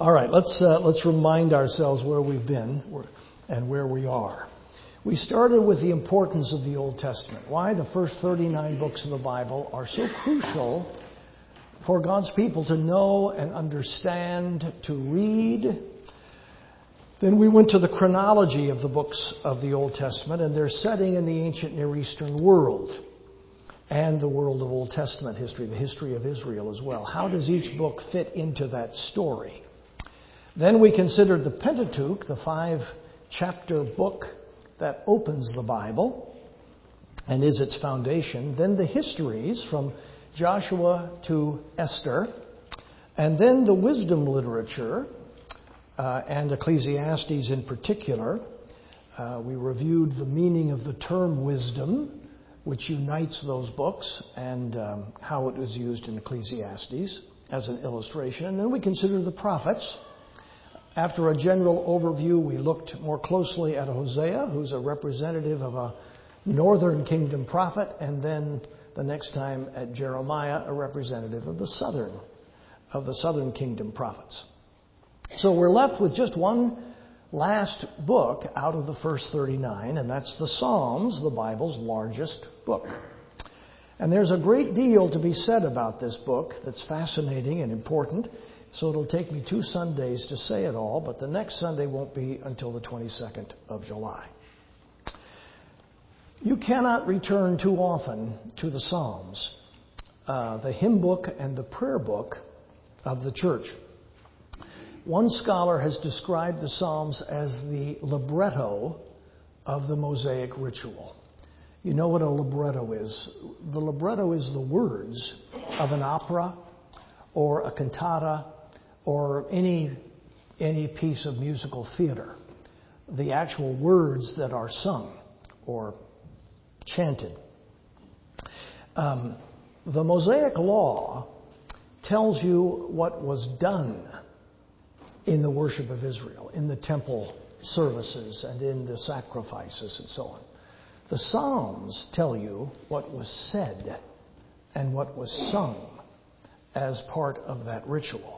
All right, let's remind ourselves where we've been and where we are. We started with the importance of the Old Testament. Why the first 39 books of the Bible are so crucial for God's people to know and understand, to read. Then we went to the chronology of the books of the Old Testament and their setting in the ancient Near Eastern world and the world of Old Testament history, the history of Israel as well. How does each book fit into that story? Then we considered the Pentateuch, the 5-chapter book that opens the Bible and is its foundation. Then the histories from Joshua to Esther. And then the wisdom literature and Ecclesiastes in particular. We reviewed the meaning of the term wisdom, which unites those books, and how it was used in Ecclesiastes as an illustration. And then we considered the prophets. After a general overview, we looked more closely at Hosea, who's a representative of a northern kingdom prophet, and then the next time at Jeremiah, a representative of the southern kingdom prophets. So we're left with just one last book out of the first 39, and that's the Psalms, the Bible's largest book. And there's a great deal to be said about this book that's fascinating and important. So it'll take me 2 Sundays to say it all, but the next Sunday won't be until the 22nd of July. You cannot return too often to the Psalms, the hymn book and the prayer book of the church. One scholar has described the Psalms as the libretto of the Mosaic ritual. You know what a libretto is? The libretto is the words of an opera or a cantata or any piece of musical theater. The actual words that are sung or chanted. The Mosaic Law tells you what was done in the worship of Israel, in the temple services and in the sacrifices and so on. The Psalms tell you what was said and what was sung as part of that ritual.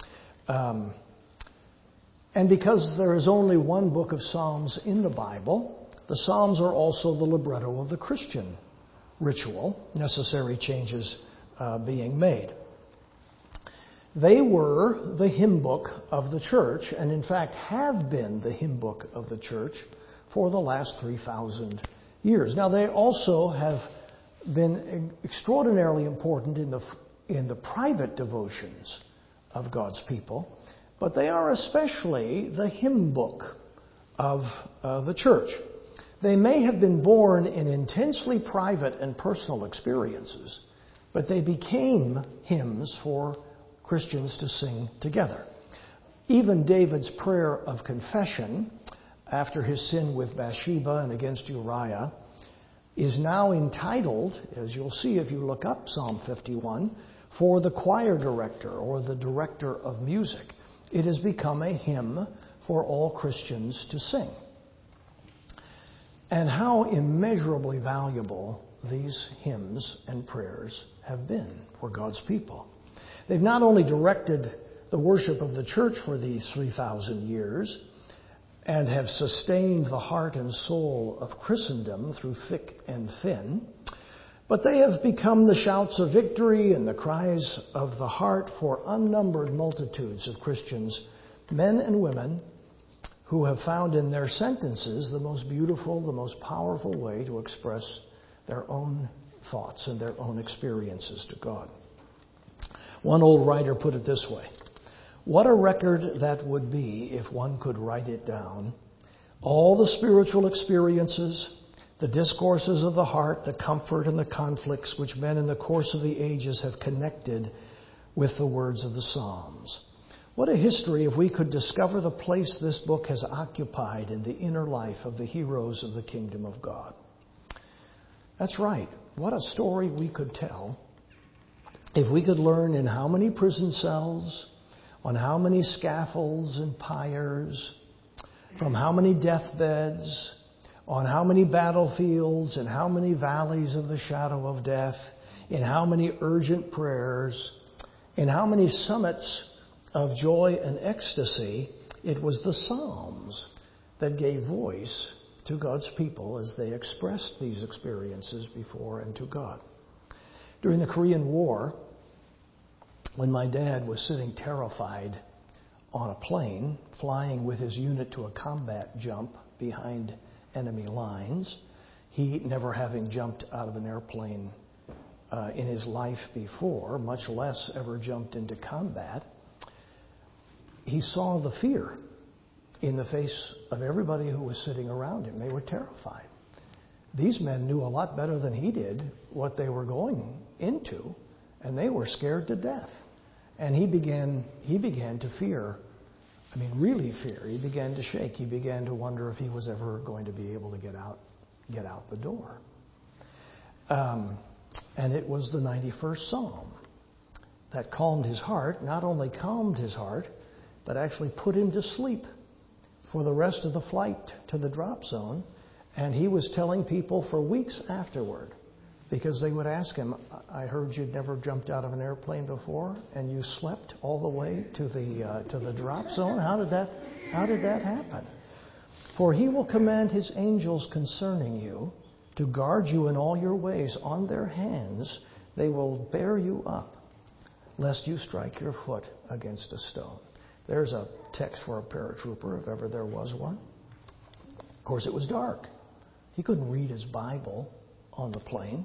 And because there is only one book of Psalms in the Bible, the Psalms are also the libretto of the Christian ritual, necessary changes being made. They were the hymn book of the church, and in fact have been the hymn book of the church for the last 3,000 years. Now they also have been extraordinarily important in the private devotions of God's people, but they are especially the hymn book of the church. They may have been born in intensely private and personal experiences, but they became hymns for Christians to sing together. Even David's prayer of confession after his sin with Bathsheba and against Uriah is now entitled, as you'll see if you look up Psalm 51, for the choir director or the director of music. It has become a hymn for all Christians to sing. And how immeasurably valuable these hymns and prayers have been for God's people. They've not only directed the worship of the church for these 3,000 years and have sustained the heart and soul of Christendom through thick and thin, but they have become the shouts of victory and the cries of the heart for unnumbered multitudes of Christians, men and women, who have found in their sentences the most beautiful, the most powerful way to express their own thoughts and their own experiences to God. One old writer put it this way: what a record that would be if one could write it down. All the spiritual experiences, the discourses of the heart, the comfort and the conflicts which men in the course of the ages have connected with the words of the Psalms. What a history if we could discover the place this book has occupied in the inner life of the heroes of the kingdom of God. That's right. What a story we could tell if we could learn in how many prison cells, on how many scaffolds and pyres, from how many deathbeds, on how many battlefields and how many valleys of the shadow of death, in how many urgent prayers, in how many summits of joy and ecstasy, it was the Psalms that gave voice to God's people as they expressed these experiences before and to God. During the Korean War, when my dad was sitting terrified on a plane, flying with his unit to a combat jump behind enemy lines, he, never having jumped out of an airplane in his life before, much less ever jumped into combat, he saw the fear in the face of everybody who was sitting around him. They were terrified. These men knew a lot better than he did what they were going into, and they were scared to death. And he began to fear. I mean, really fear. He began to shake. He began to wonder if he was ever going to be able to get out the door. And it was the 91st Psalm that calmed his heart. Not only calmed his heart, but actually put him to sleep for the rest of the flight to the drop zone. And he was telling people for weeks afterward, because they would ask him, I heard you'd never jumped out of an airplane before, and you slept all the way to the drop zone. How did that happen? For he will command his angels concerning you to guard you in all your ways. On their hands they will bear you up, lest you strike your foot against a stone. There's a text for a paratrooper, if ever there was one. Of course, it was dark. He couldn't read his Bible on the plane.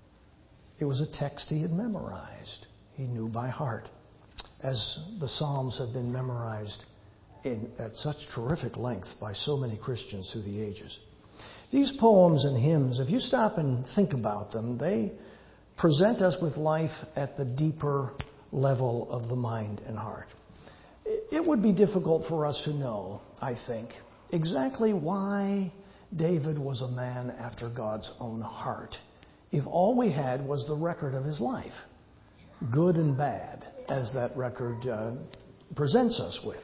It was a text he had memorized. He knew by heart, as the Psalms have been memorized at such terrific length by so many Christians through the ages. These poems and hymns, if you stop and think about them, they present us with life at the deeper level of the mind and heart. It would be difficult for us to know, I think, exactly why David was a man after God's own heart, if all we had was the record of his life, good and bad, as that record presents us with.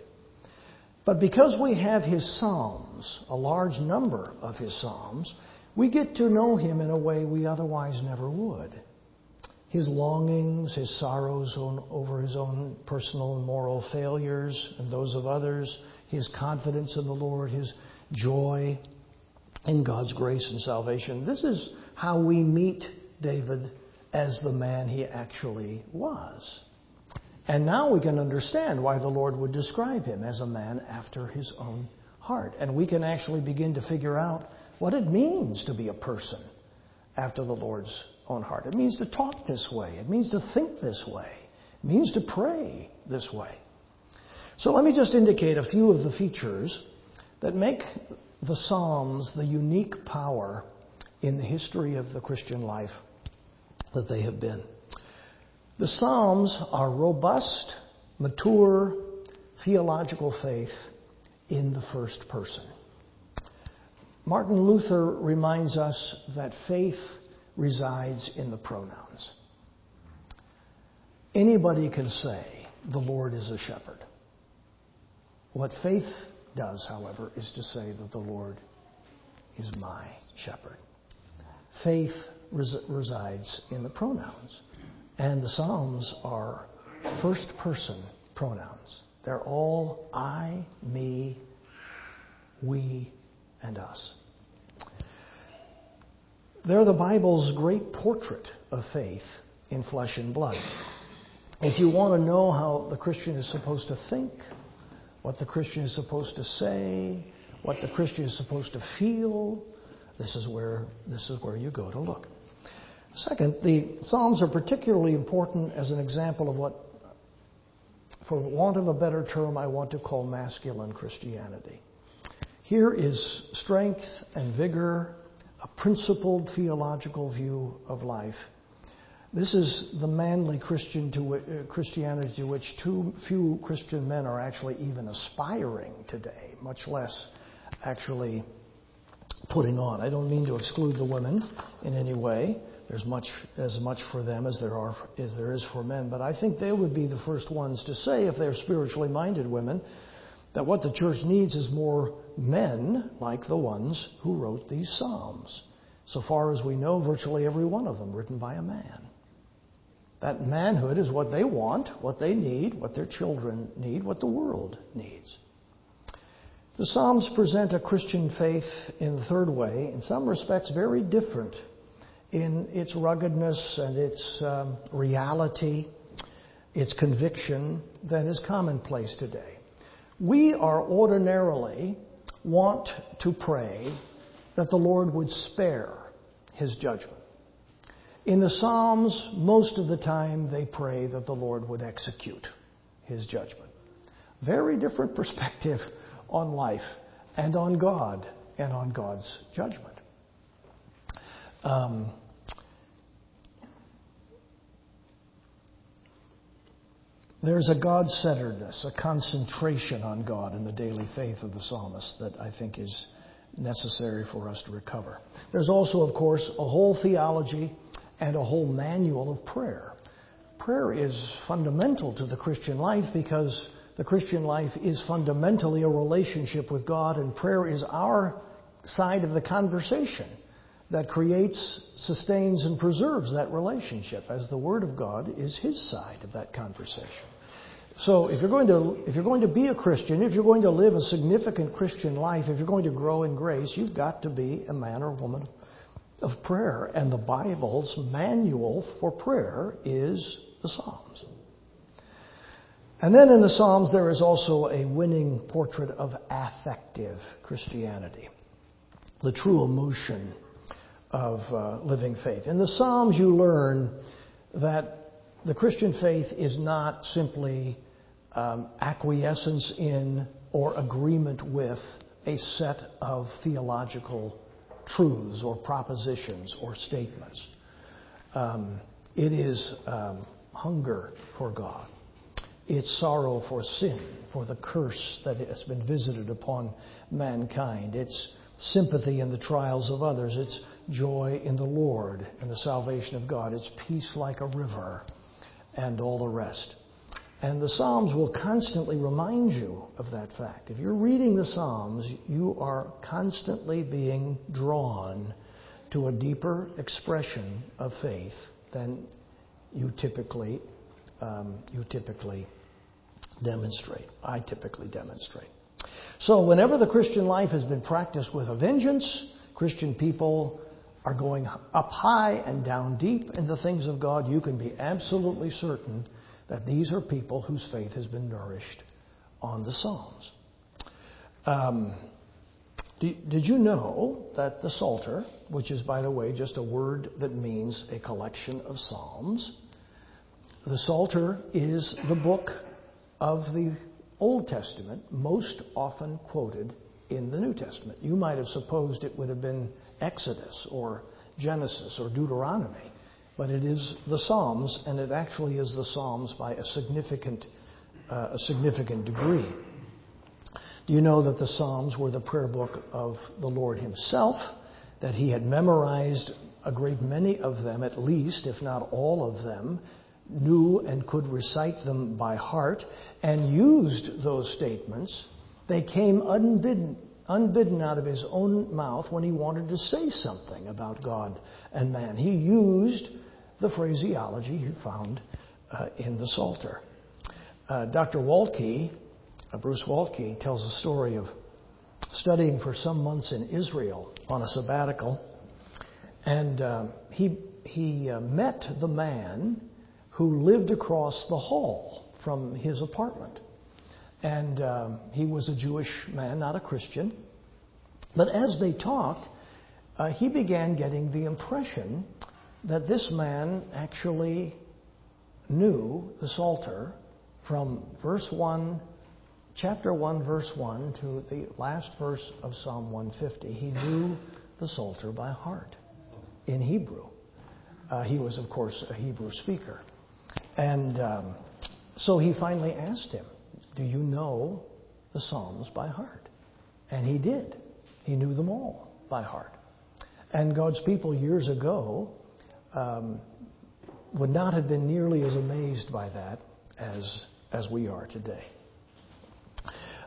But because we have his Psalms, a large number of his Psalms, we get to know him in a way we otherwise never would. His longings, his sorrows over his own personal and moral failures and those of others, his confidence in the Lord, his joy in God's grace and salvation. This is how we meet David as the man he actually was. And now we can understand why the Lord would describe him as a man after his own heart. And we can actually begin to figure out what it means to be a person after the Lord's own heart. It means to talk this way. It means to think this way. It means to pray this way. So let me just indicate a few of the features that make the Psalms the unique power in the history of the Christian life that they have been. The Psalms are robust, mature, theological faith in the first person. Martin Luther reminds us that faith resides in the pronouns. Anybody can say, the Lord is a shepherd. What faith does, however, is to say that the Lord is my shepherd. Faith resides in the pronouns. And the Psalms are first person pronouns. They're all I, me, we, and us. They're the Bible's great portrait of faith in flesh and blood. If you want to know how the Christian is supposed to think, what the Christian is supposed to say, what the Christian is supposed to feel, this is where you go to look. Second, the Psalms are particularly important as an example of what, for want of a better term, I want to call masculine Christianity. Here is strength and vigor, a principled theological view of life. This is the manly Christianity to which too few Christian men are actually even aspiring today, much less actually putting on. I don't mean to exclude the women in any way. There's as much for them as there is for men. But I think they would be the first ones to say, if they're spiritually minded women, that what the church needs is more men like the ones who wrote these Psalms. So far as we know, virtually every one of them written by a man. That manhood is what they want, what they need, what their children need, what the world needs. The Psalms present a Christian faith in the third way, in some respects very different in its ruggedness and its reality, its conviction than is commonplace today. We are ordinarily want to pray that the Lord would spare His judgment. In the Psalms, most of the time they pray that the Lord would execute His judgment. Very different perspective on life and on God and on God's judgment. There's a God-centeredness, a concentration on God in the daily faith of the psalmist that I think is necessary for us to recover. There's also, of course, a whole theology and a whole manual of prayer. Prayer is fundamental to the Christian life because the Christian life is fundamentally a relationship with God, and prayer is our side of the conversation that creates, sustains, and preserves that relationship, as the Word of God is His side of that conversation. So if you're going to be a Christian, if you're going to live a significant Christian life, if you're going to grow in grace, you've got to be a man or woman of prayer. And the Bible's manual for prayer is the Psalms. And then in the Psalms there is also a winning portrait of affective Christianity, the true emotion of living faith. In the Psalms you learn that the Christian faith is not simply acquiescence in or agreement with a set of theological truths or propositions or statements. It is hunger for God. It's sorrow for sin, for the curse that has been visited upon mankind. It's sympathy in the trials of others. It's joy in the Lord and the salvation of God. It's peace like a river and all the rest. And the Psalms will constantly remind you of that fact. If you're reading the Psalms, you are constantly being drawn to a deeper expression of faith than you typically demonstrate. I typically demonstrate. So whenever the Christian life has been practiced with a vengeance, Christian people are going up high and down deep in the things of God. You can be absolutely certain that these are people whose faith has been nourished on the Psalms. Did you know that the Psalter, which is, by the way, just a word that means a collection of psalms, the Psalter is the book of the Old Testament most often quoted in the New Testament. You might have supposed it would have been Exodus or Genesis or Deuteronomy, but it is the Psalms, and it actually is the Psalms by a significant degree. Do you know that the Psalms were the prayer book of the Lord Himself, that He had memorized a great many of them, at least, if not all of them, knew and could recite them by heart, and used those statements? They came unbidden out of His own mouth when He wanted to say something about God and man. He used the phraseology He found in the Psalter. Dr. Waltke, Bruce Waltke, tells a story of studying for some months in Israel on a sabbatical, and he met the man who lived across the hall from his apartment. And he was a Jewish man, not a Christian. But as they talked, he began getting the impression that this man actually knew the Psalter from chapter 1, verse 1 to the last verse of Psalm 150. He knew the Psalter by heart in Hebrew. He was, of course, a Hebrew speaker. And so he finally asked him, "Do you know the Psalms by heart?" And he did. He knew them all by heart. And God's people years ago would not have been nearly as amazed by that as we are today.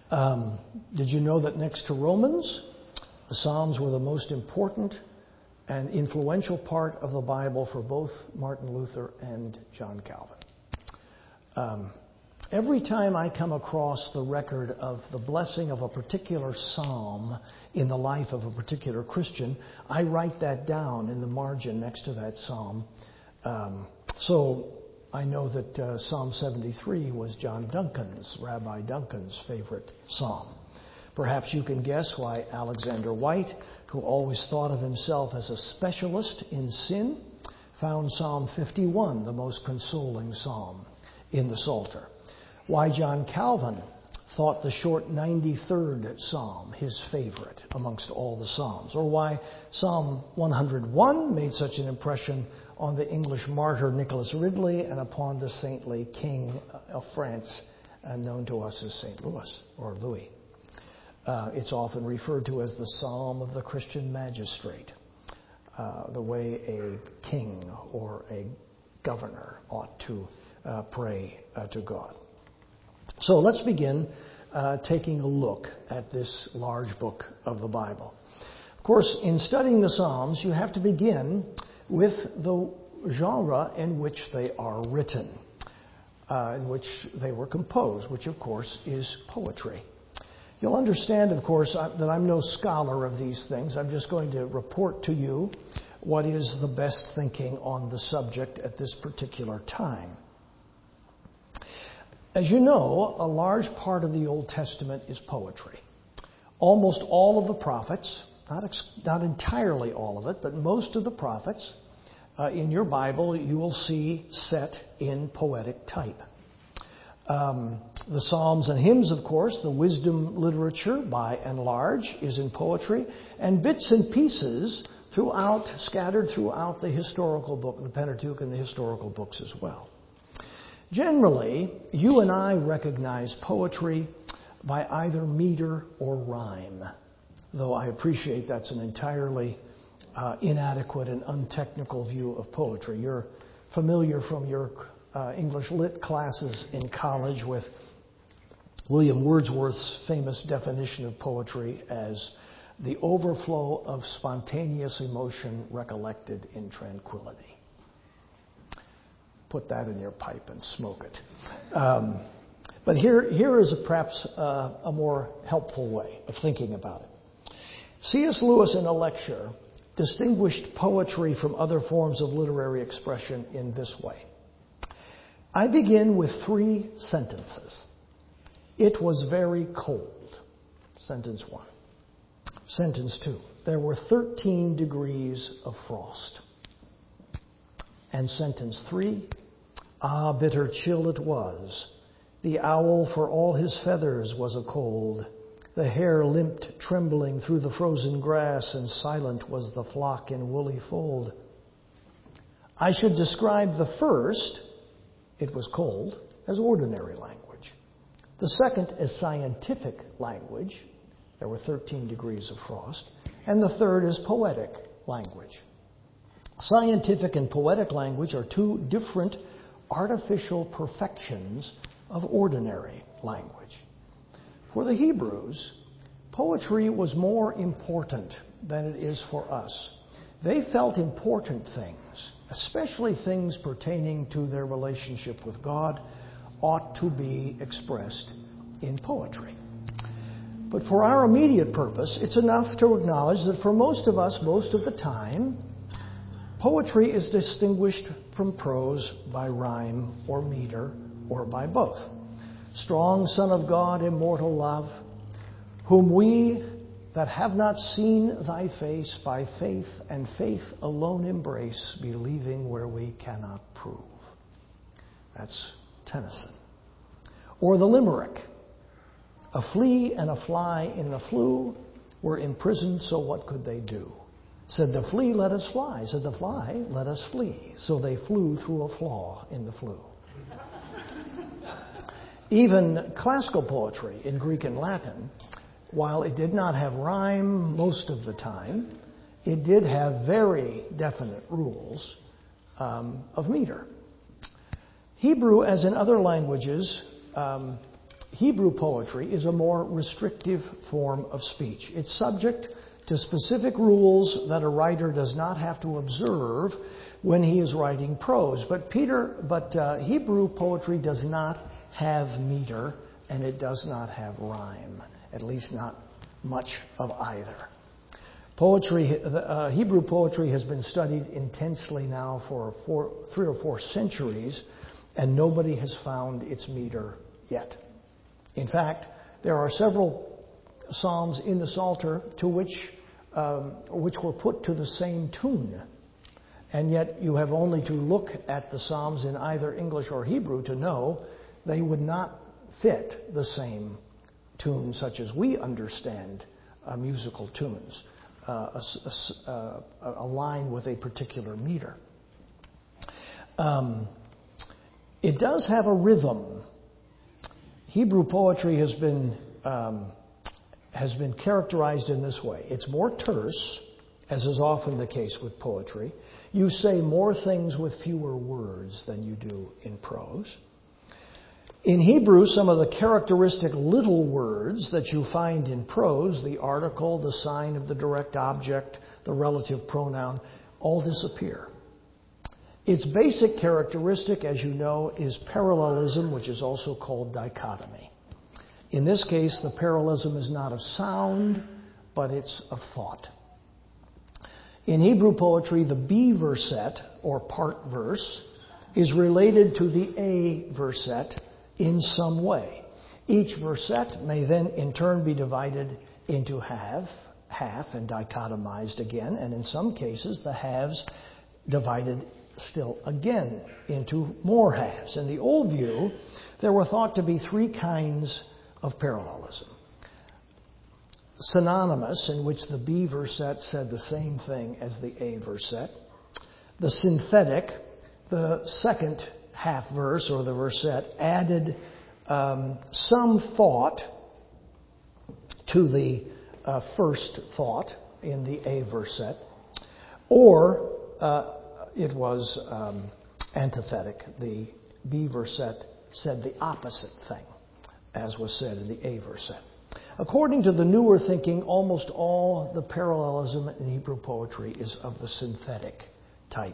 Did you know that next to Romans, the Psalms were the most important an influential part of the Bible for both Martin Luther and John Calvin. Every time I come across the record of the blessing of a particular psalm in the life of a particular Christian, I write that down in the margin next to that psalm. So I know that Psalm 73 was Rabbi Duncan's favorite psalm. Perhaps you can guess why Alexander White, who always thought of himself as a specialist in sin, found Psalm 51 the most consoling psalm in the Psalter. Why John Calvin thought the short 93rd Psalm his favorite amongst all the Psalms, or why Psalm 101 made such an impression on the English martyr Nicholas Ridley and upon the saintly king of France, known to us as St. Louis or Louis. It's often referred to as the Psalm of the Christian magistrate, the way a king or a governor ought to pray to God. So let's begin taking a look at this large book of the Bible. Of course, in studying the Psalms, you have to begin with the genre in which they are written, in which they were composed, which of course is poetry. You'll understand, of course, that I'm no scholar of these things. I'm just going to report to you what is the best thinking on the subject at this particular time. As you know, a large part of the Old Testament is poetry. Almost all of the prophets, not entirely all of it, but most of the prophets in your Bible you will see set in poetic type. The Psalms and hymns, of course, the wisdom literature by and large is in poetry, and bits and pieces scattered throughout the historical book, the Pentateuch and the historical books as well. Generally, you and I recognize poetry by either meter or rhyme, though I appreciate that's an entirely inadequate and untechnical view of poetry. You're familiar from your English Lit classes in college with William Wordsworth's famous definition of poetry as the overflow of spontaneous emotion recollected in tranquility. Put that in your pipe and smoke it. But here is perhaps a more helpful way of thinking about it. C.S. Lewis in a lecture distinguished poetry from other forms of literary expression in this way. I begin with 3 sentences. It was very cold. Sentence 1. Sentence 2. There were 13 degrees of frost. And sentence 3. Ah, bitter chill it was. The owl for all his feathers was a cold. The hare limped trembling through the frozen grass, and silent was the flock in woolly fold. I should describe the first, it was cold, as ordinary language. The second as scientific language. There were 13 degrees of frost. And the third is poetic language. Scientific and poetic language are 2 different artificial perfections of ordinary language. For the Hebrews, poetry was more important than it is for us. They felt important things, especially things pertaining to their relationship with God, ought to be expressed in poetry. But for our immediate purpose, it's enough to acknowledge that for most of us, most of the time, poetry is distinguished from prose by rhyme or meter or by both. Strong Son of God, immortal love, whom we that have not seen thy face by faith and faith alone embrace, believing where we cannot prove. That's Tennyson. Or the limerick. A flea and a fly in the flue were imprisoned, so what could they do? Said the flea, let us fly. Said the fly, let us flee. So they flew through a flaw in the flue. Even classical poetry in Greek and Latin, while it did not have rhyme most of the time, it did have very definite rules of meter. Hebrew, as in other languages, Hebrew poetry is a more restrictive form of speech. It's subject to specific rules that a writer does not have to observe when he is writing prose. But Hebrew poetry does not have meter, and it does not have rhyme, at least not much of either. Hebrew poetry has been studied intensely now for 3 or 4 centuries, and nobody has found its meter yet. In fact, there are several psalms in the Psalter to which were put to the same tune, and yet you have only to look at the psalms in either English or Hebrew to know they would not fit the same tune, such as we understand musical tunes, a line with a particular meter. It does have a rhythm. Hebrew poetry has been characterized in this way. It's more terse, as is often the case with poetry. You say more things with fewer words than you do in prose. In Hebrew, some of the characteristic little words that you find in prose, the article, the sign of the direct object, the relative pronoun, all disappear. Its basic characteristic, as you know, is parallelism, which is also called dichotomy. In this case, the parallelism is not of sound, but it's of thought. In Hebrew poetry, the B verset, or part verse, is related to the A verset in some way. Each verset may then in turn be divided into half, and dichotomized again, and in some cases the halves divided still again into more halves. In the old view, there were thought to be 3 kinds of parallelism. Synonymous, in which the B verset said the same thing as the A verset. The synthetic, the second half verse or the verset added some thought to the first thought in the A verset, or it was antithetic. The B verset said the opposite thing, as was said in the A verset. According to the newer thinking, almost all the parallelism in Hebrew poetry is of the synthetic type.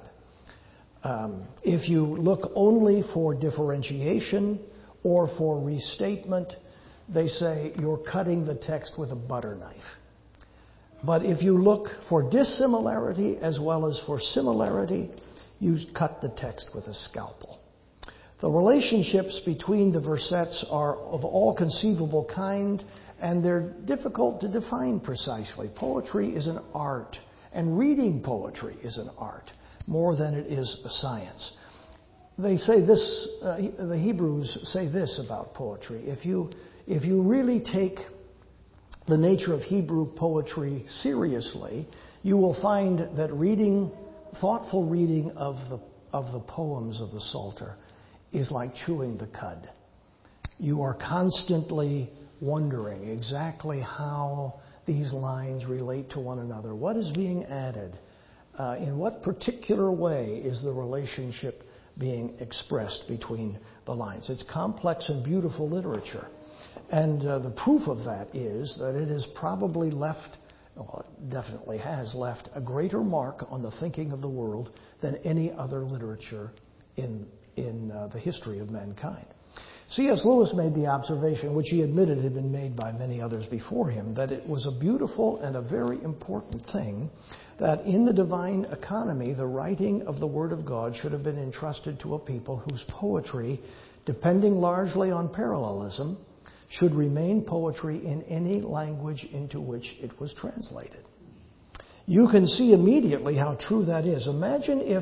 If you look only for differentiation or for restatement, they say you're cutting the text with a butter knife. But if you look for dissimilarity as well as for similarity, you cut the text with a scalpel. The relationships between the versets are of all conceivable kind, and they're difficult to define precisely. Poetry is an art, and reading poetry is an art, more than it is a science. They say this, the Hebrews say this about poetry. If you really take the nature of Hebrew poetry seriously, you will find that thoughtful reading of the poems of the Psalter is like chewing the cud. You are constantly wondering exactly how these lines relate to one another. What is being added? In what particular way is the relationship being expressed between the lines? It's complex and beautiful literature. And the proof of that is that it has probably left, well, it definitely has left, a greater mark on the thinking of the world than any other literature in the history of mankind. C.S. Lewis made the observation, which he admitted had been made by many others before him, that it was a beautiful and a very important thing that in the divine economy, the writing of the Word of God should have been entrusted to a people whose poetry, depending largely on parallelism, should remain poetry in any language into which it was translated. You can see immediately how true that is. Imagine if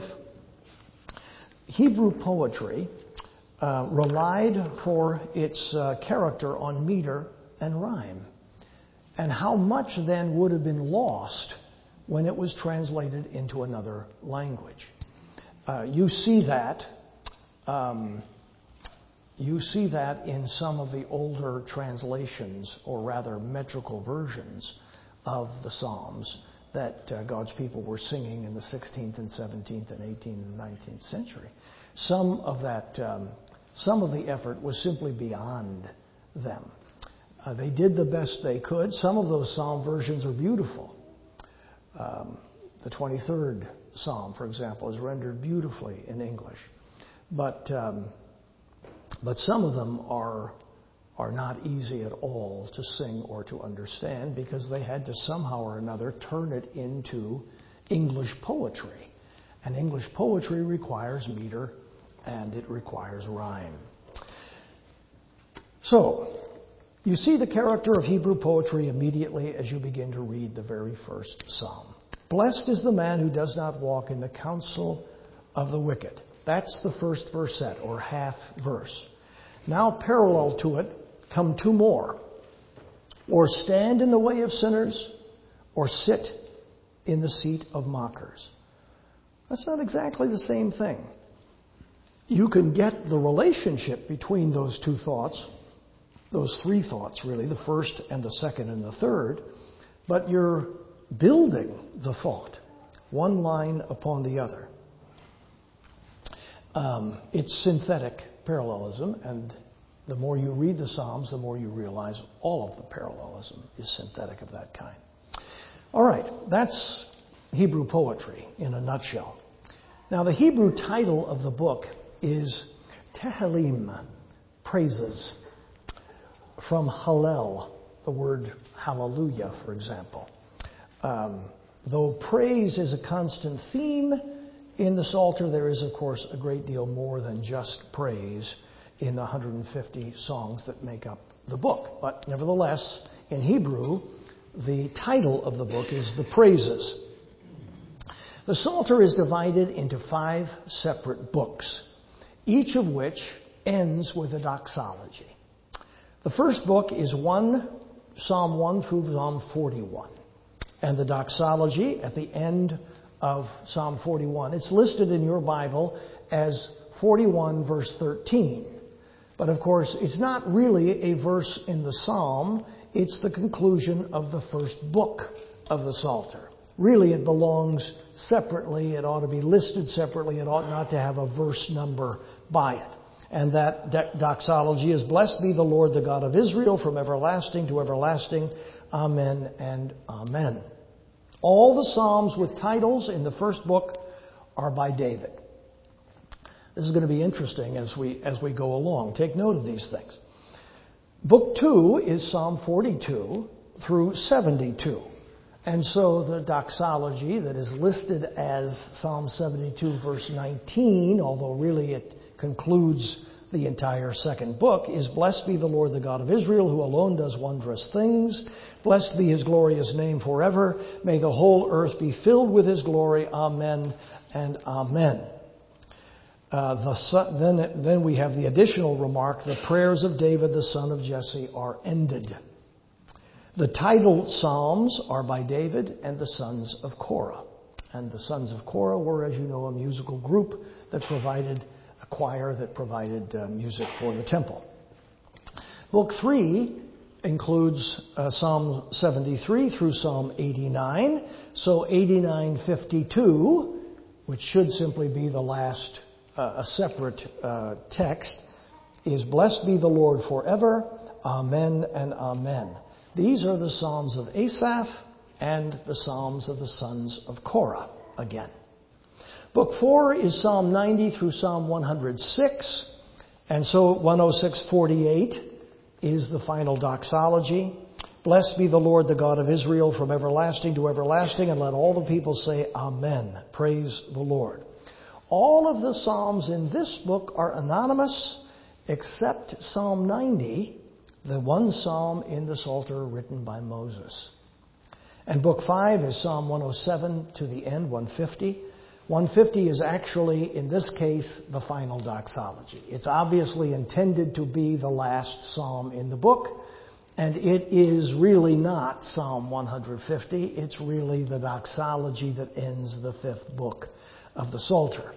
Hebrew poetry relied for its character on meter and rhyme, and how much then would have been lost when it was translated into another language. You see that in some of the older translations, or rather metrical versions of the Psalms that God's people were singing in the 16th and 17th and 18th and 19th century. Some of the effort was simply beyond them. They did the best they could. Some of those psalm versions are beautiful. The 23rd Psalm, for example, is rendered beautifully in English. But some of them are not easy at all to sing or to understand because they had to somehow or another turn it into English poetry. And English poetry requires meter and it requires rhyme. So, you see the character of Hebrew poetry immediately as you begin to read the very first psalm. Blessed is the man who does not walk in the counsel of the wicked. That's the first verset, or half verse. Now, parallel to it, come two more. Or stand in the way of sinners, or sit in the seat of mockers. That's not exactly the same thing. You can get the relationship between those two thoughts, those three thoughts really, the first and the second and the third, but you're building the thought, one line upon the other. It's synthetic parallelism, and the more you read the Psalms, the more you realize all of the parallelism is synthetic of that kind. All right, that's Hebrew poetry in a nutshell. Now, the Hebrew title of the book is Tehillim, praises, from Hallel, the word hallelujah, for example. Though praise is a constant theme in the Psalter, there is, of course, a great deal more than just praise in the 150 songs that make up the book. But nevertheless, in Hebrew, the title of the book is The Praises. The Psalter is divided into 5 separate books, each of which ends with a doxology. The first book is Psalm 1 through Psalm 41. And the doxology at the end of Psalm 41. It's listed in your Bible as 41 verse 13. But of course, it's not really a verse in the psalm. It's the conclusion of the first book of the Psalter. Really, it belongs separately. It ought to be listed separately. It ought not to have a verse number by it. And that doxology is, Blessed be the Lord, the God of Israel, from everlasting to everlasting. Amen and amen. All the Psalms with titles in the first book are by David. This is going to be interesting as we go along. Take note of these things. Book 2 is Psalm 42 through 72. And so the doxology that is listed as Psalm 72 verse 19, although really it concludes the entire second book, is Blessed be the Lord, the God of Israel, who alone does wondrous things. Blessed be his glorious name forever. May the whole earth be filled with his glory. Amen and amen. Then we have the additional remark, the prayers of David, the son of Jesse, are ended. The titled Psalms are by David and the sons of Korah. And the sons of Korah were, as you know, a musical group that provided a choir that provided music for the temple. Book 3 includes Psalm 73 through Psalm 89. So 89:52, which should simply be the last, a separate text, is Blessed be the Lord forever. Amen and amen. These are the Psalms of Asaph and the Psalms of the sons of Korah again. Book 4 is Psalm 90 through Psalm 106. And so 106:48 is the final doxology. Blessed be the Lord, the God of Israel, from everlasting to everlasting, and let all the people say Amen. Praise the Lord. All of the Psalms in this book are anonymous, except Psalm 90, the one psalm in the Psalter written by Moses. And book 5 is Psalm 107 to the end, 150. 150 is actually, in this case, the final doxology. It's obviously intended to be the last psalm in the book, and it is really not Psalm 150. It's really the doxology that ends the 5th book of the Psalter.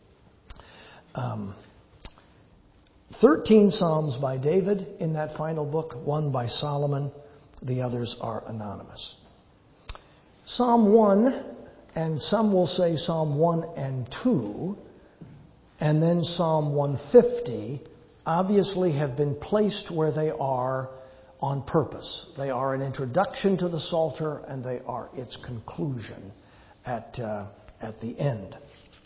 13 psalms by David in that final book, 1 by Solomon. The others are anonymous. Psalm 1, and some will say Psalm 1 and 2, and then Psalm 150, obviously have been placed where they are on purpose. They are an introduction to the Psalter, and they are its conclusion at the end.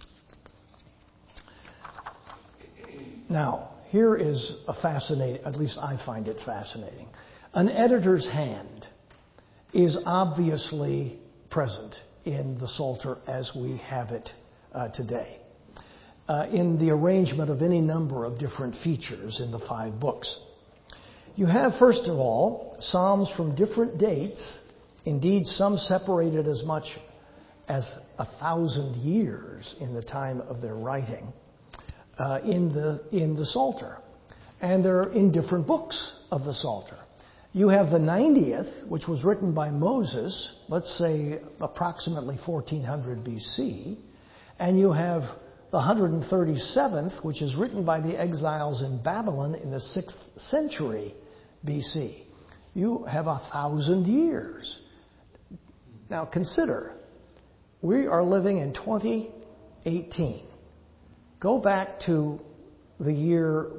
Now, here is a fascinating, at least I find it fascinating. An editor's hand is obviously present in the Psalter as we have it today, in the arrangement of any number of different features in the 5 books. You have, first of all, psalms from different dates, indeed some separated as much as 1,000 years in the time of their writing, in the Psalter. And they're in different books of the Psalter. You have the 90th, which was written by Moses, let's say approximately 1400 BC, and you have the 137th, which is written by the exiles in Babylon in the 6th century BC. You have 1,000 years. Now consider, we are living in 2018. Go back to the year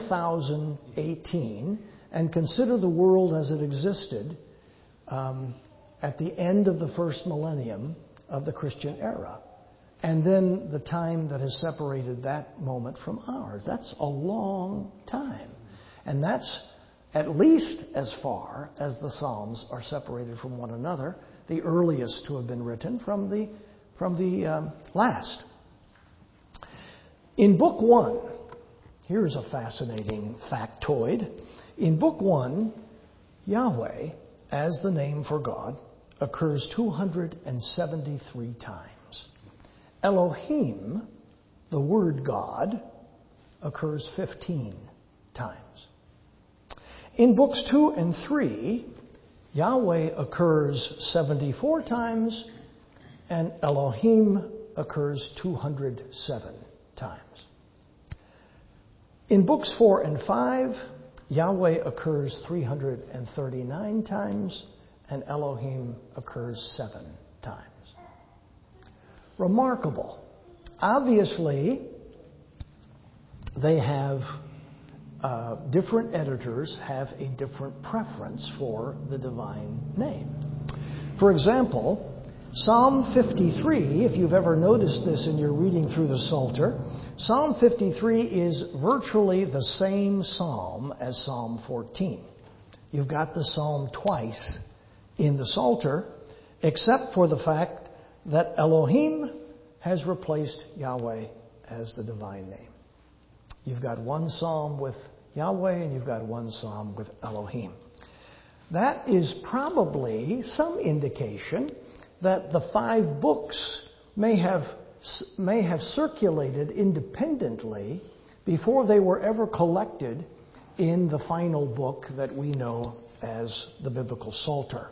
1018 and consider the world as it existed at the end of the first millennium of the Christian era. And then the time that has separated that moment from ours. That's a long time. And that's at least as far as the Psalms are separated from one another, the earliest to have been written from the last. In Book 1, here's a fascinating factoid. In Book 1, Yahweh, as the name for God, occurs 273 times. Elohim, the word God, occurs 15 times. In Books 2 and 3, Yahweh occurs 74 times, and Elohim occurs 207 times. In Books 4 and 5, Yahweh occurs 339 times, and Elohim occurs 7 times. Remarkable. Obviously, they have different editors have a different preference for the divine name. For example, Psalm 53, if you've ever noticed this in your reading through the Psalter, Psalm 53 is virtually the same psalm as Psalm 14. You've got the psalm twice in the Psalter, except for the fact that Elohim has replaced Yahweh as the divine name. You've got one psalm with Yahweh and you've got one psalm with Elohim. That is probably some indication that the 5 books may have circulated independently before they were ever collected in the final book that we know as the Biblical Psalter.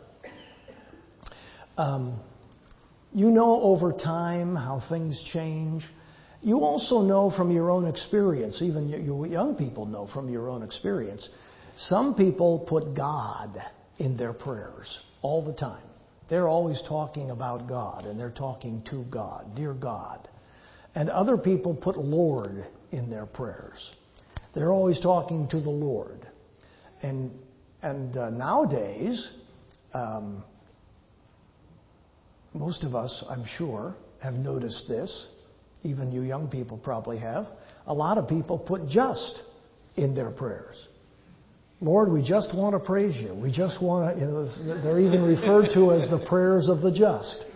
You know over time how things change. You also know from your own experience, even you young people know from your own experience, some people put God in their prayers all the time. They're always talking about God, and they're talking to God, dear God. And other people put Lord in their prayers. They're always talking to the Lord. And nowadays, most of us, I'm sure, have noticed this. Even you young people probably have. A lot of people put just in their prayers. Lord, we just want to praise you. We just want to, they're even referred to as the prayers of the just.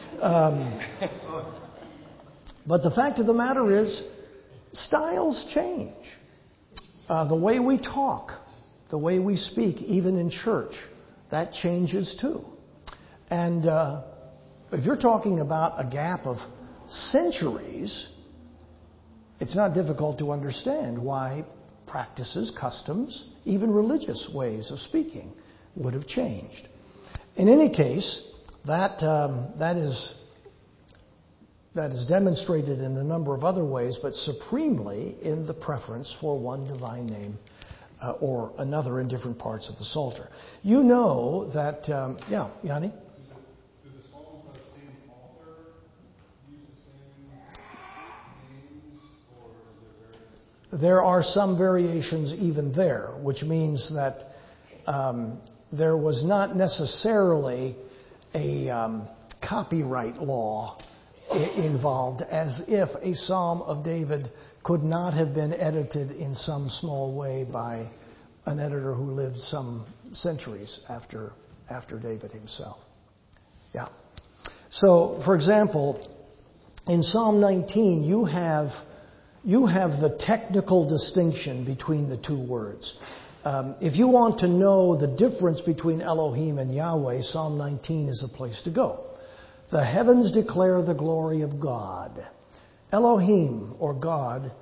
But the fact of the matter is, styles change. The way we talk, the way we speak, even in church, that changes too. And if you're talking about a gap of centuries, it's not difficult to understand why practices, customs, even religious ways of speaking would have changed. In any case, that is demonstrated in a number of other ways, but supremely in the preference for one divine name or another in different parts of the Psalter. You know that, Yanni? There are some variations even there, which means that there was not necessarily a copyright law involved, as if a Psalm of David could not have been edited in some small way by an editor who lived some centuries after David himself. Yeah. So, for example, in Psalm 19, you have the technical distinction between the two words. If you want to know the difference between Elohim and Yahweh, Psalm 19 is a place to go. The heavens declare the glory of God. Elohim, or God,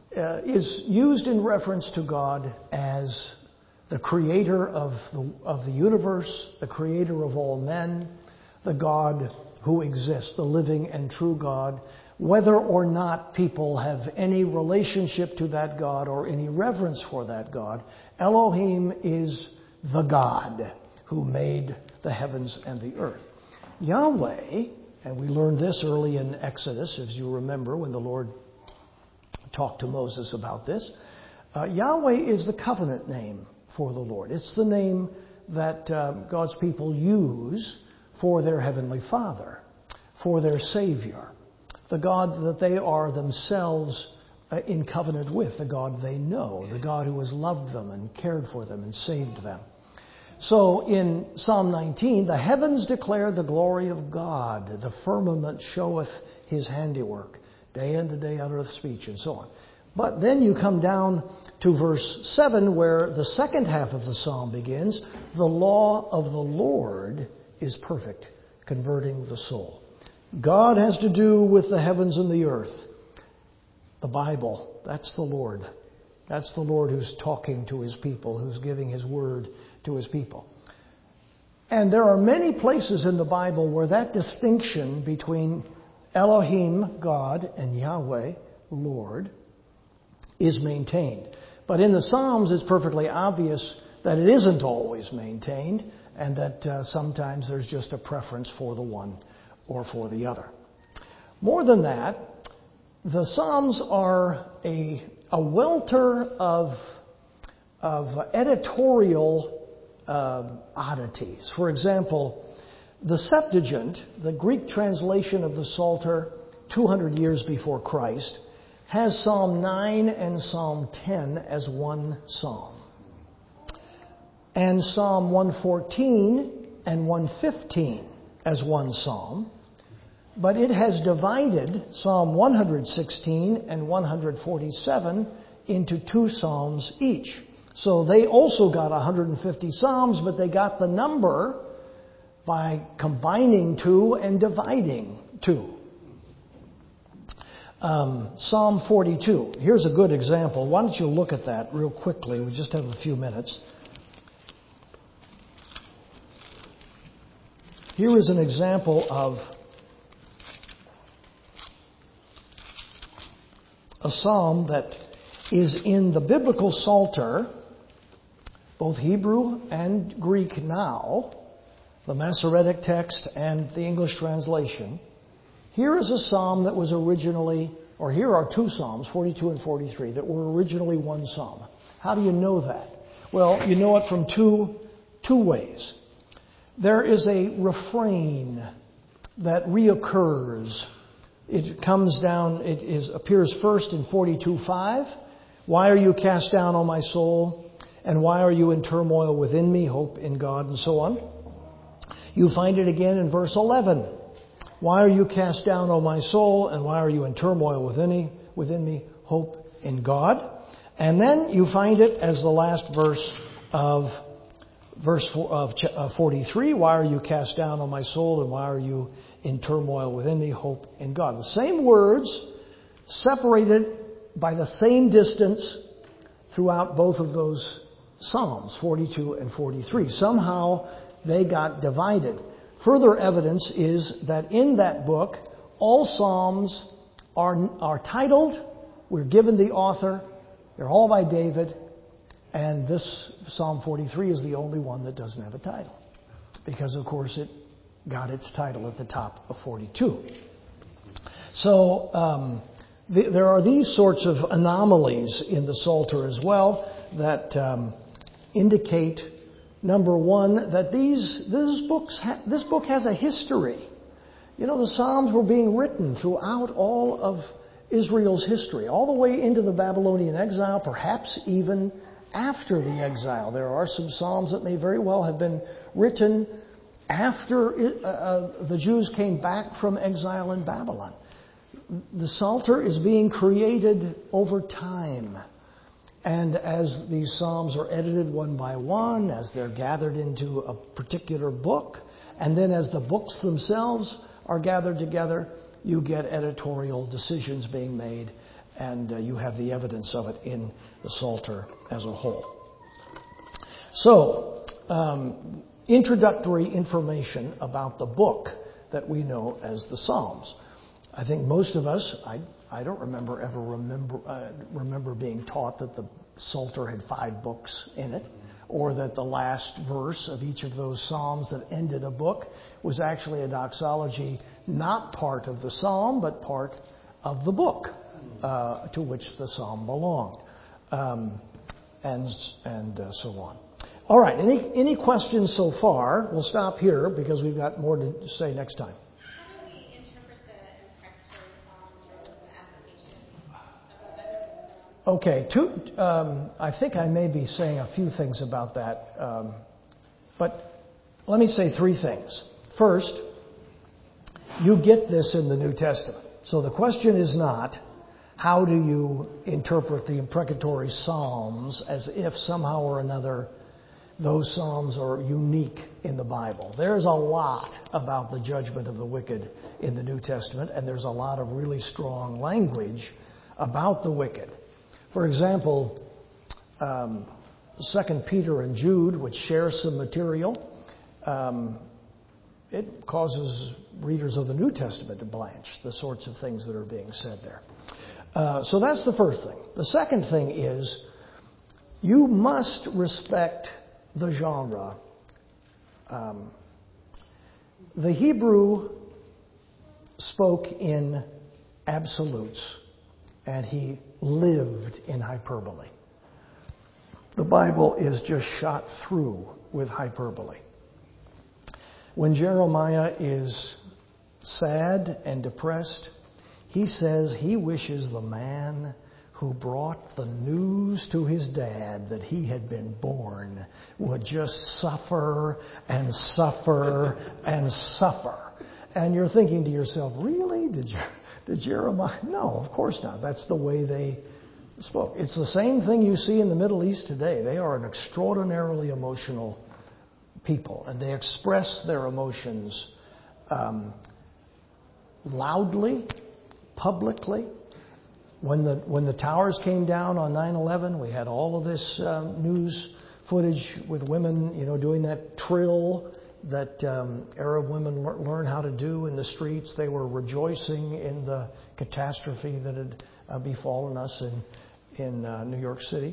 is used in reference to God as the creator of the universe, the creator of all men, the God who exists, the living and true God. Whether or not people have any relationship to that God or any reverence for that God, Elohim is the God who made the heavens and the earth. Yahweh, and we learned this early in Exodus, as you remember, when the Lord talked to Moses about this. Yahweh is the covenant name for the Lord. It's the name that God's people use for their Heavenly Father, for their Savior, the God that they are themselves in covenant with, the God they know, the God who has loved them and cared for them and saved them. So in Psalm 19, the heavens declare the glory of God. The firmament showeth his handiwork. Day in and day out of speech, and so on. But then you come down to verse 7, where the second half of the psalm begins. The law of the Lord is perfect, converting the soul. God has to do with the heavens and the earth. The Bible, that's the Lord. That's the Lord who's talking to his people, who's giving his word to his people. And there are many places in the Bible where that distinction between Elohim, God, and Yahweh, Lord, is maintained. But in the Psalms, it's perfectly obvious that it isn't always maintained, and that sometimes there's just a preference for the one or for the other. More than that, the Psalms are a welter of editorial oddities. For example, the Septuagint, the Greek translation of the Psalter 200 years before Christ, has Psalm 9 and Psalm 10 as one psalm. And Psalm 114 and 115 as one psalm. But it has divided Psalm 116 and 147 into two psalms each. So they also got 150 psalms, but they got the number by combining two and dividing two. Psalm 42. Here's a good example. Why don't you look at that real quickly? We just have a few minutes. Here is an example of a psalm that is in the biblical Psalter, both Hebrew and Greek now, the Masoretic text and the English translation. Here is a psalm that was originally, or here are two psalms, 42 and 43, that were originally one psalm. How do you know that? Well, you know it from two ways. There is a refrain that reoccurs. It comes down, appears first in 42:5. Why are you cast down, O my soul? And why are you in turmoil within me? Hope in God, and so on. You find it again in verse 11. Why are you cast down, O my soul? And why are you in turmoil within me? Hope in God. And then you find it as the last verse of 43. Why are you cast down, O my soul? And why are you in turmoil within me? Hope in God. The same words, separated by the same distance throughout both of those Psalms, 42 and 43. Somehow they got divided. Further evidence is that in that book, all Psalms are titled. We're given the author. They're all by David. And this Psalm 43 is the only one that doesn't have a title. Because, of course, it got its title at the top of 42. So there are these sorts of anomalies in the Psalter as well that indicate Number one, that this book has a history. You know, the Psalms were being written throughout all of Israel's history, all the way into the Babylonian exile, perhaps even after the exile. There are some Psalms that may very well have been written after the Jews came back from exile in Babylon. The Psalter is being created over time. And as these Psalms are edited one by one, as they're gathered into a particular book, and then as the books themselves are gathered together, you get editorial decisions being made, and you have the evidence of it in the Psalter as a whole. So, introductory information about the book that we know as the Psalms. I think most of us, I don't remember being taught that the Psalter had 5 books in it, or that the last verse of each of those Psalms that ended a book was actually a doxology, not part of the Psalm, but part of the book to which the Psalm belonged, and so on. All right, any questions so far? We'll stop here because we've got more to say next time. How do we interpret the imprecatory Psalms or the application of other? Okay, I think I may be saying a few things about that, but let me say 3 things. First, you get this in the New Testament. So the question is not, how do you interpret the imprecatory Psalms as if somehow or another those Psalms are unique in the Bible. There's a lot about the judgment of the wicked in the New Testament, and there's a lot of really strong language about the wicked. For example, 2 Peter and Jude, which share some material, it causes readers of the New Testament to blanch, the sorts of things that are being said there. So that's the first thing. The second thing is you must respect the genre. The Hebrew spoke in absolutes, and he lived in hyperbole. The Bible is just shot through with hyperbole. When Jeremiah is sad and depressed, he says he wishes the man who brought the news to his dad that he had been born would just suffer and suffer and suffer. And you're thinking to yourself, really? Did Jeremiah? No, of course not. That's the way they spoke. It's the same thing you see in the Middle East today. They are an extraordinarily emotional people, and they express their emotions loudly, publicly. When the towers came down on 9/11, we had all of this news footage with women, doing that trill that Arab women learn how to do in the streets. They were rejoicing in the catastrophe that had befallen us in New York City.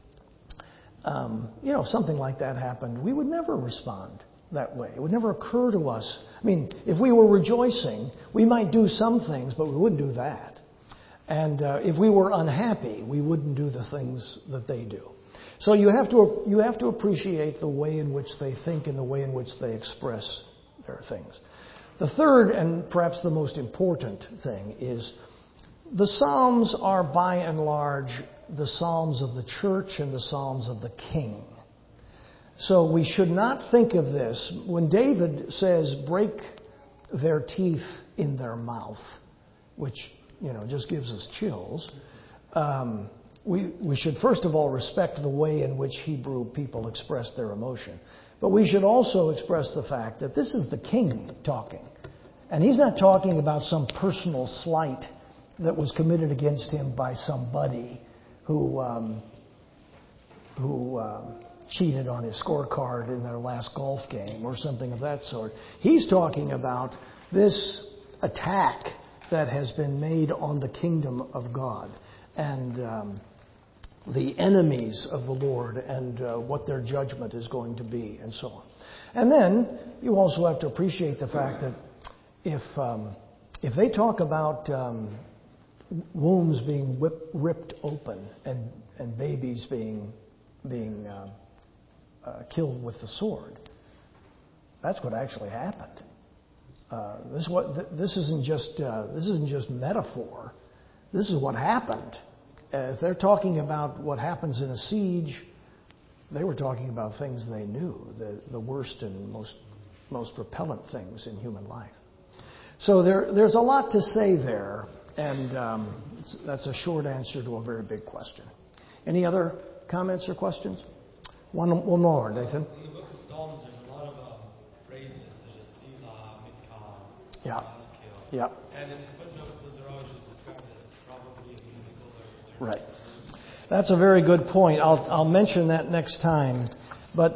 If something like that happened, we would never respond that way. It would never occur to us. I mean, if we were rejoicing, we might do some things, but we wouldn't do that. And if we were unhappy, we wouldn't do the things that they do. So you have to appreciate the way in which they think and the way in which they express their things. The third and perhaps the most important thing is the Psalms are by and large the Psalms of the church and the Psalms of the king. So we should not think of this when David says, break their teeth in their mouth, which just gives us chills. We should first of all respect the way in which Hebrew people express their emotion. But we should also express the fact that this is the king talking. And he's not talking about some personal slight that was committed against him by somebody who cheated on his scorecard in their last golf game or something of that sort. He's talking about this attack that has been made on the kingdom of God and the enemies of the Lord and what their judgment is going to be and so on. And then you also have to appreciate the fact that if they talk about wombs being ripped open and babies being killed with the sword. That's what actually happened. This isn't just metaphor. This is what happened. If they're talking about what happens in a siege, they were talking about things they knew, the worst and most repellent things in human life. So there's a lot to say there, and that's a short answer to a very big question. Any other comments or questions? One more, Nathan. In the book of Psalms, there's a lot of phrases such as Selah, Mitkah, Yeah. Kill. Yeah. And in the footnotes, those are always just described as probably a musical or Right. That's a very good point. I'll mention that next time. But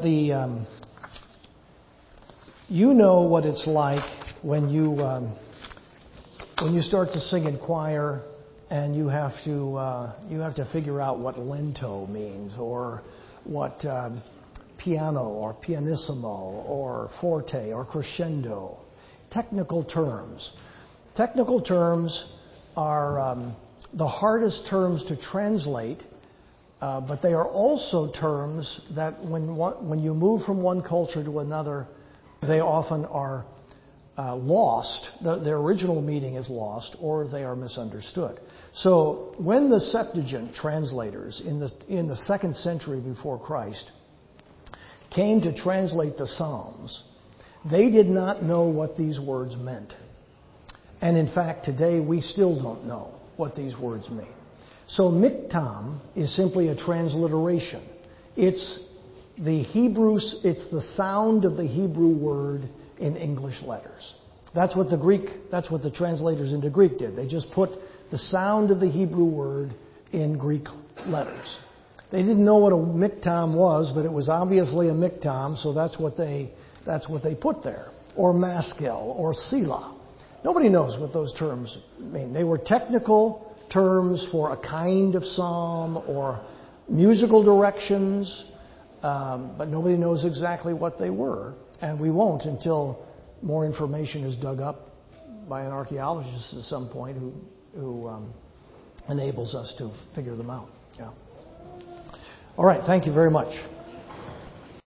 you know what it's like when you start to sing in choir and you have to figure out what lento means, or what piano or pianissimo or forte or crescendo. Technical terms. Technical terms are the hardest terms to translate, but they are also terms that when you move from one culture to another, they often are lost. Their original meaning is lost, or they are misunderstood. So when the Septuagint translators in the 2nd century before Christ came to translate the Psalms, they did not know what these words meant. And in fact, today we still don't know what these words mean. So miktam is simply a transliteration. It's the sound of the Hebrew word in English letters. That's what the translators into Greek did. They just put the sound of the Hebrew word in Greek letters. They didn't know what a miktam was, but it was obviously a miktam, so that's what they put there. Or maskel, or selah. Nobody knows what those terms mean. They were technical terms for a kind of psalm or musical directions, but nobody knows exactly what they were, and we won't until more information is dug up by an archaeologist at some point who enables us to figure them out. Yeah. All right. Thank you very much.